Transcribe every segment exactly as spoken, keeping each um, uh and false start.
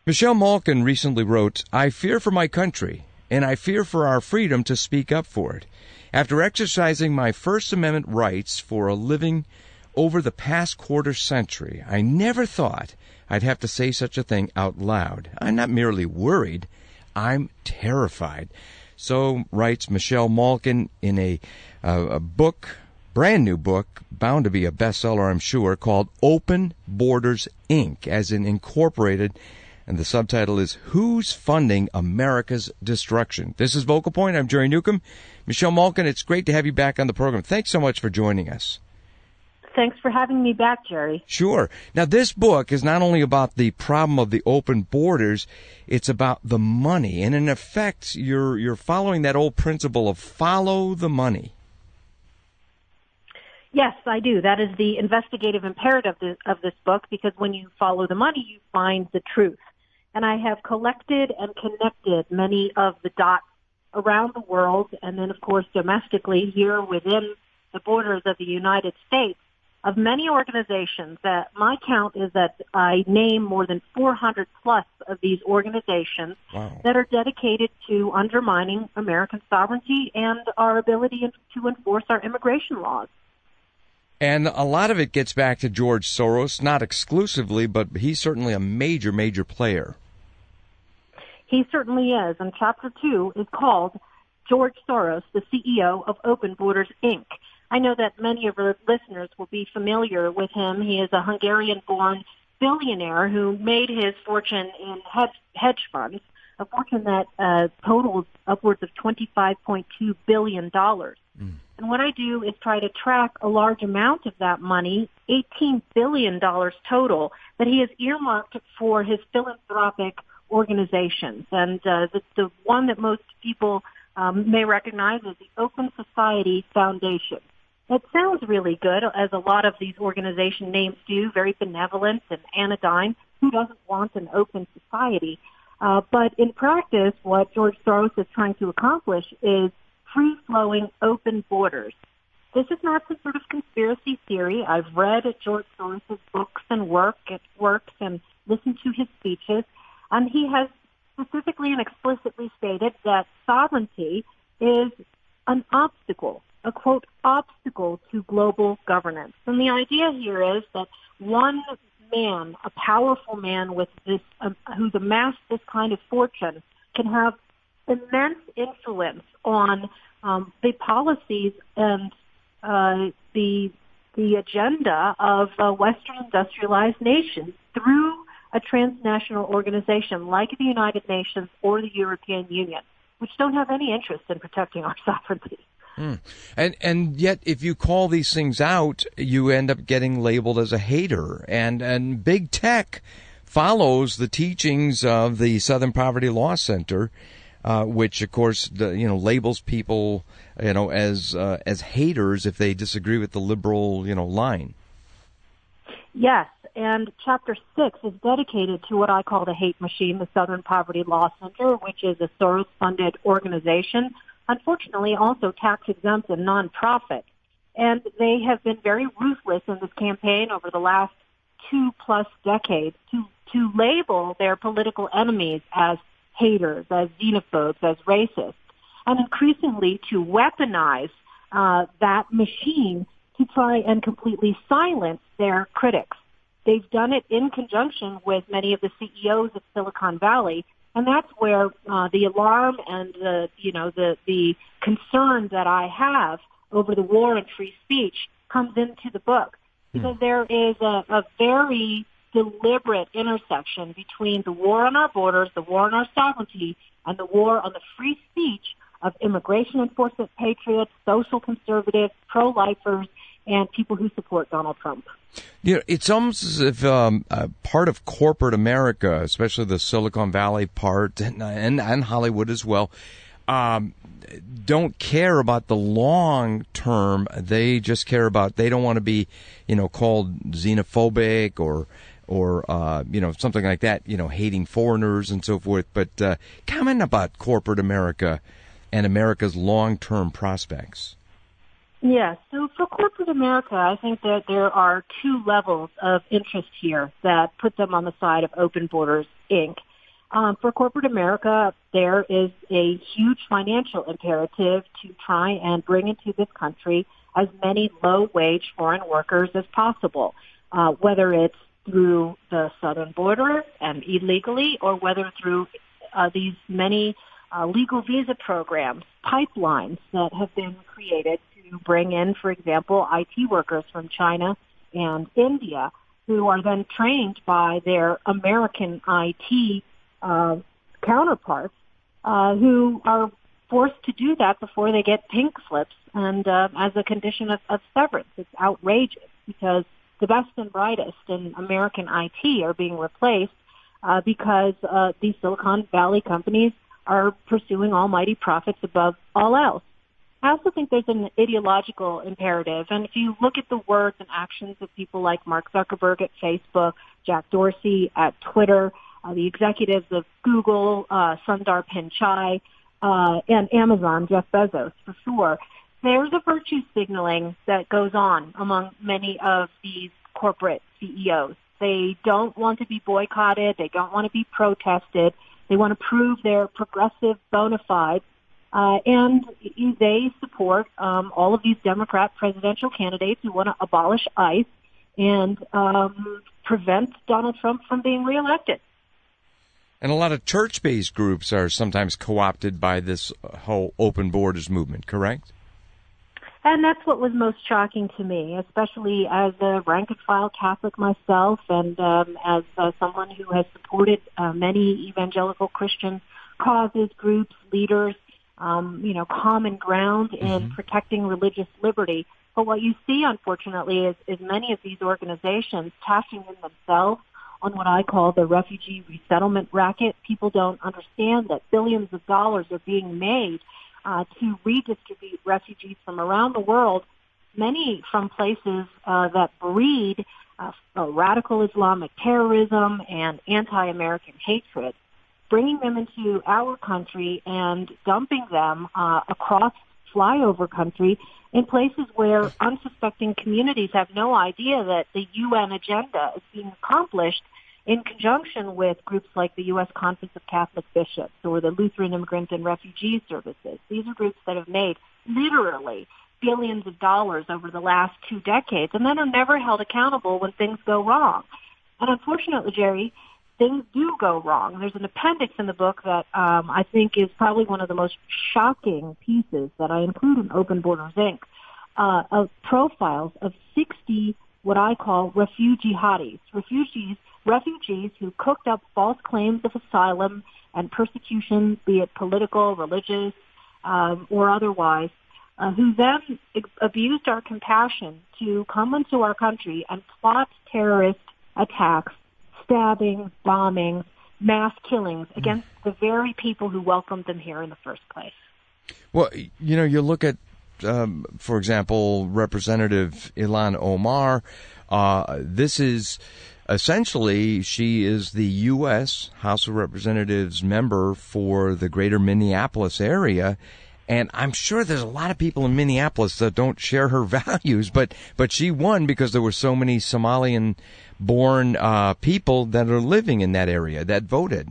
Michelle Malkin recently wrote, "I fear for my country, and I fear for our freedom to speak up for it. After exercising my First Amendment rights for a living over the past quarter century, I never thought I'd have to say such a thing out loud. I'm not merely worried, I'm terrified." So writes Michelle Malkin in a, uh, a book, brand new book, bound to be a bestseller, I'm sure, called Open Borders, Incorporated, as in incorporated, and the subtitle is Who's Funding America's Destruction? This is Vocal Point. I'm Jerry Newcomb. Michelle Malkin, it's great to have you back on the program. Thanks so much for joining us. Thanks for having me back, Jerry. Sure. Now, this book is not only about the problem of the open borders, it's about the money. And in effect, you're you're following that old principle of follow the money. Yes, I do. That is the investigative imperative of this book, because when you follow the money, you find the truth. And I have collected and connected many of the dots around the world, and then, of course, domestically here within the borders of the United States, of many organizations. That my count is that I name more than four hundred plus of these organizations. Wow. That are dedicated to undermining American sovereignty and our ability to enforce our immigration laws. And a lot of it gets back to George Soros, not exclusively, but he's certainly a major, major player. He certainly is. And chapter two is called George Soros, the C E O of Open Borders, Incorporated. I know that many of our listeners will be familiar with him. He is a Hungarian-born billionaire who made his fortune in hedge, hedge funds, a fortune that uh, totals upwards of twenty-five point two billion dollars. Mm. And what I do is try to track a large amount of that money, eighteen billion dollars total, that he has earmarked for his philanthropic organizations. And uh, the, the one that most people um, may recognize is the Open Society Foundation. It sounds really good, as a lot of these organization names do, very benevolent and anodyne. Who doesn't want an open society? Uh, but in practice, what George Soros is trying to accomplish is free-flowing open borders. This is not some sort of conspiracy theory. I've read George Soros' books and work, works and listened to his speeches, and he has specifically and explicitly stated that sovereignty is an obstacle, a, quote, obstacle to global governance. And the idea here is that one man, a powerful man with this, um, who's amassed this kind of fortune, can have immense influence on um, the policies and uh, the the agenda of uh, Western industrialized nations through a transnational organization like the United Nations or the European Union, which don't have any interest in protecting our sovereignty. Hmm. And and yet, if you call these things out, you end up getting labeled as a hater. And and big tech follows the teachings of the Southern Poverty Law Center, uh, which, of course, the, you know, labels people, you know, as uh, as haters if they disagree with the liberal, you know, line. Yes, and Chapter six is dedicated to what I call the hate machine, the Southern Poverty Law Center, which is a Soros-funded organization, unfortunately also tax-exempt and nonprofit. And they have been very ruthless in this campaign over the last two-plus decades to, to label their political enemies as haters, as xenophobes, as racists, and increasingly to weaponize uh, that machine to try and completely silence their critics. They've done it in conjunction with many of the C E Os of Silicon Valley, and that's where uh, the alarm and the, you know, the the concern that I have over the war on free speech comes into the book, because there is a, a very deliberate intersection between the war on our borders, the war on our sovereignty, and the war on the free speech of immigration enforcement patriots, social conservatives, pro-lifers, and people who support Donald Trump. You know, it's almost as if um, uh, part of corporate America, especially the Silicon Valley part and, and, and Hollywood as well, um, don't care about the long term. They just care about, they don't want to be, you know, called xenophobic or, or uh, you know, something like that, you know, hating foreigners and so forth. But uh, comment about corporate America and America's long-term prospects. Yes. So for corporate America, I think that there are two levels of interest here that put them on the side of Open Borders, Incorporated. Um, for corporate America, there is a huge financial imperative to try and bring into this country as many low-wage foreign workers as possible, uh, whether it's through the southern border and illegally, or whether through uh, these many uh, legal visa programs, pipelines that have been created to bring in, for example, I T workers from China and India, who are then trained by their American I T uh, counterparts, uh, who are forced to do that before they get pink slips and uh, as a condition of, of severance. It's outrageous because the best and brightest in American I T are being replaced uh, because uh, these Silicon Valley companies are pursuing almighty profits above all else. I also think there's an ideological imperative, and if you look at the words and actions of people like Mark Zuckerberg at Facebook, Jack Dorsey at Twitter, uh, the executives of Google, uh, Sundar Pichai, uh, and Amazon, Jeff Bezos, for sure, there's a virtue signaling that goes on among many of these corporate C E Os. They don't want to be boycotted. They don't want to be protested. They want to prove their progressive bona fides. Uh, and they support um, all of these Democrat presidential candidates who want to abolish ICE and um, prevent Donald Trump from being reelected. And a lot of church-based groups are sometimes co-opted by this whole open borders movement, correct? And that's what was most shocking to me, especially as a rank-and-file Catholic myself and um, as uh, someone who has supported uh, many evangelical Christian causes, groups, leaders, um, you know, common ground in mm-hmm. protecting religious liberty. But what you see, unfortunately, is, is many of these organizations cashing in themselves on what I call the refugee resettlement racket. People don't understand that billions of dollars are being made uh, to redistribute refugees from around the world, many from places uh, that breed uh, uh, radical Islamic terrorism and anti-American hatred, bringing them into our country and dumping them uh, across flyover country in places where unsuspecting communities have no idea that the U N agenda is being accomplished in conjunction with groups like the U S Conference of Catholic Bishops or the Lutheran Immigrant and Refugee Services. These are groups that have made literally billions of dollars over the last two decades and then are never held accountable when things go wrong. And unfortunately, Jerry, things do go wrong. There's an appendix in the book that um, I think is probably one of the most shocking pieces that I include in Open Borders, Incorporated, uh, of profiles of sixty what I call refugee jihadis, refugees, refugees who cooked up false claims of asylum and persecution, be it political, religious, um, or otherwise, uh, who then ex- abused our compassion to come into our country and plot terrorist attacks, stabbings, bombings, mass killings against the very people who welcomed them here in the first place. Well, you know, you look at, um, for example, Representative Ilhan Omar. Uh, this is essentially, she is the U S House of Representatives member for the greater Minneapolis area. And I'm sure there's a lot of people in Minneapolis that don't share her values, but but she won because there were so many Somalian-born uh, people that are living in that area that voted.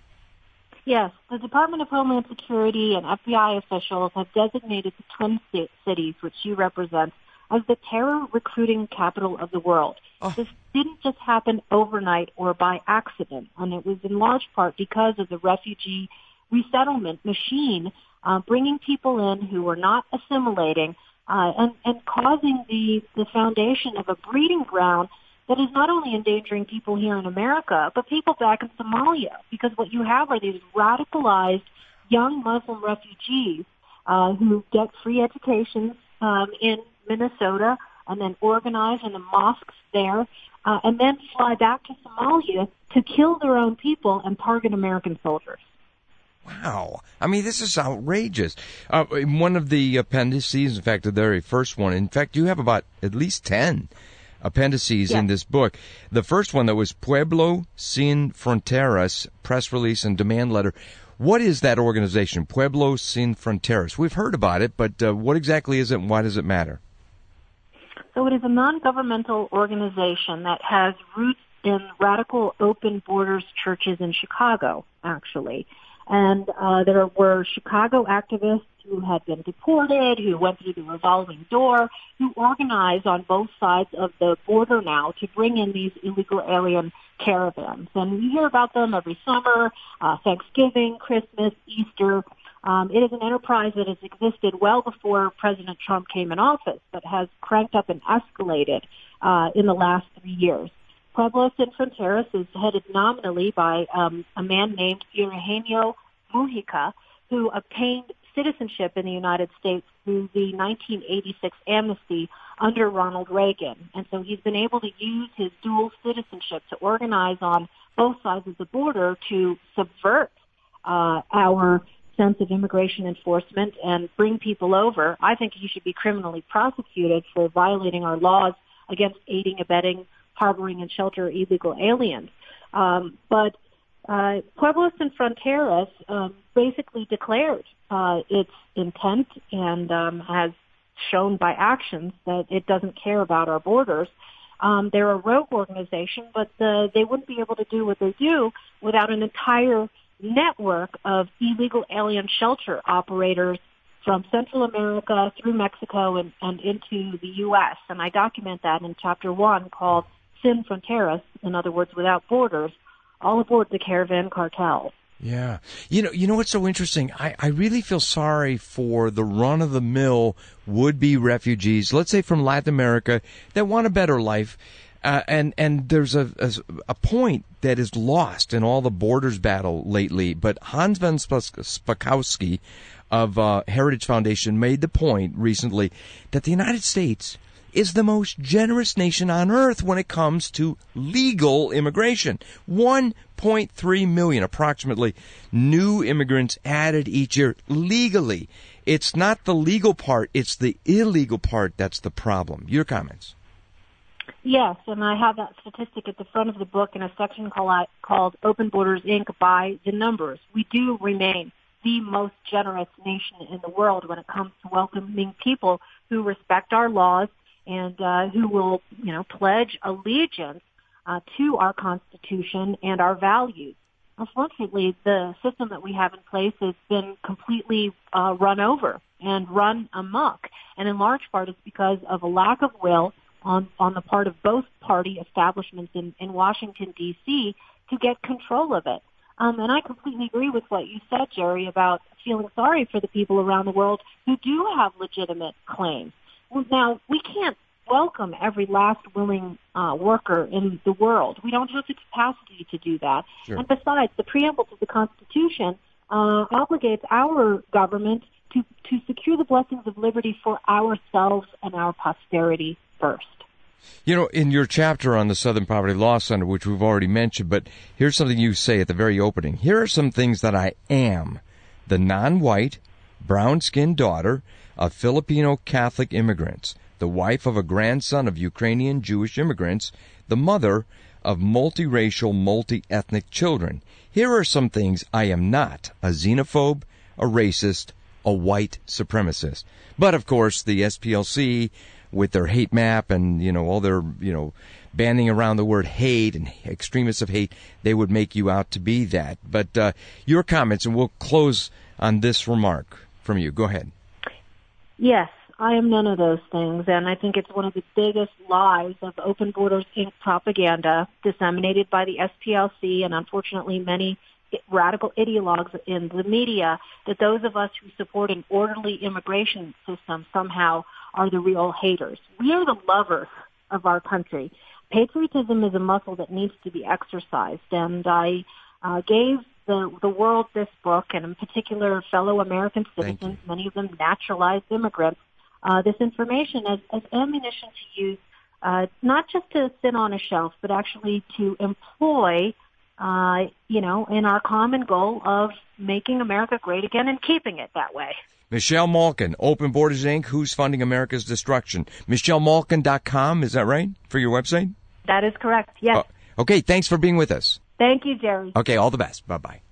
Yes, the Department of Homeland Security and F B I officials have designated the Twin Cities, which she represents, as the terror recruiting capital of the world. Oh. This didn't just happen overnight or by accident, and it was in large part because of the refugee resettlement machine Uh, bringing people in who were not assimilating uh, and, and causing the, the foundation of a breeding ground that is not only endangering people here in America, but people back in Somalia. Because what you have are these radicalized young Muslim refugees uh, who get free educations um, in Minnesota and then organize in the mosques there uh, and then fly back to Somalia to kill their own people and target American soldiers. Wow. I mean, this is outrageous. Uh, one of the appendices, in fact, the very first one, in fact, you have about at least ten appendices yeah. in this book. The first one that was Pueblo Sin Fronteras, press release and demand letter. What is that organization, Pueblo Sin Fronteras? We've heard about it, but uh, what exactly is it and why does it matter? So it is a non-governmental organization that has roots in radical open borders churches in Chicago, actually. And uh, there were Chicago activists who had been deported, who went through the revolving door, who organized on both sides of the border now to bring in these illegal alien caravans. And we hear about them every summer, uh, Thanksgiving, Christmas, Easter. Um, it is an enterprise that has existed well before President Trump came in office, but has cranked up and escalated uh, in the last three years. Pueblo Sin Fronteras is headed nominally by um, a man named Eugenio Mujica, who obtained citizenship in the United States through the nineteen eighty-six amnesty under Ronald Reagan. And so he's been able to use his dual citizenship to organize on both sides of the border to subvert uh, our sense of immigration enforcement and bring people over. I think he should be criminally prosecuted for violating our laws against aiding, abetting, harboring, and shelter illegal aliens. Um, but uh, Pueblo Sin Fronteras um, basically declared uh, its intent and um, has shown by actions that it doesn't care about our borders. Um, they're a rogue organization, but the, they wouldn't be able to do what they do without an entire network of illegal alien shelter operators from Central America through Mexico and, and into the U S. And I document that in chapter one called Sin Fronteras, in other words, without borders, all aboard the caravan cartel. Yeah. You know, you know what's so interesting? I, I really feel sorry for the run-of-the-mill would-be refugees, let's say from Latin America, that want a better life. Uh, and, and there's a, a, a point that is lost in all the borders battle lately. But Hans van Spakovsky of uh, Heritage Foundation made the point recently that the United States is the most generous nation on earth when it comes to legal immigration. one point three million, approximately, new immigrants added each year legally. It's not the legal part, it's the illegal part that's the problem. Your comments? Yes, and I have that statistic at the front of the book in a section called, called Open Borders, Incorporated by the numbers. We do remain the most generous nation in the world when it comes to welcoming people who respect our laws and uh, who will, you know, pledge allegiance uh, to our Constitution and our values. Unfortunately, the system that we have in place has been completely uh, run over and run amok, and in large part it's because of a lack of will on, on the part of both party establishments in, in Washington, D C to get control of it. Um, and I completely agree with what you said, Jerry, about feeling sorry for the people around the world who do have legitimate claims. Now, we can't welcome every last willing uh, worker in the world. We don't have the capacity to do that. Sure. And besides, the preamble to the Constitution uh, obligates our government to, to secure the blessings of liberty for ourselves and our posterity first. You know, in your chapter on the Southern Poverty Law Center, which we've already mentioned, but here's something you say at the very opening. Here are some things that I am: the non-white, brown-skinned daughter of Filipino Catholic immigrants, the wife of a grandson of Ukrainian Jewish immigrants, the mother of multiracial, multi-ethnic children. Here are some things I am not: a xenophobe, a racist, a white supremacist. But, of course, the S P L C, with their hate map and, you know, all their, you know, banding around the word hate and extremists of hate, they would make you out to be that. But uh, your comments, and we'll close on this remark from you. Go ahead. Yes, I am none of those things, and I think it's one of the biggest lies of Open Borders, Incorporated propaganda disseminated by the S P L C and unfortunately many radical ideologues in the media, that those of us who support an orderly immigration system somehow are the real haters. We are the lovers of our country. Patriotism is a muscle that needs to be exercised, and I uh, gave the, the world this book, and in particular fellow American citizens, many of them naturalized immigrants, uh, this information as, as ammunition to use, uh, not just to sit on a shelf, but actually to employ Uh, you know, in our common goal of making America great again and keeping it that way. Michelle Malkin, Open Borders, Incorporated, Who's Funding America's Destruction? Michelle Malkin dot com, is that right, for your website? That is correct, yes. Uh, okay, thanks for being with us. Thank you, Jerry. Okay, all the best. Bye-bye.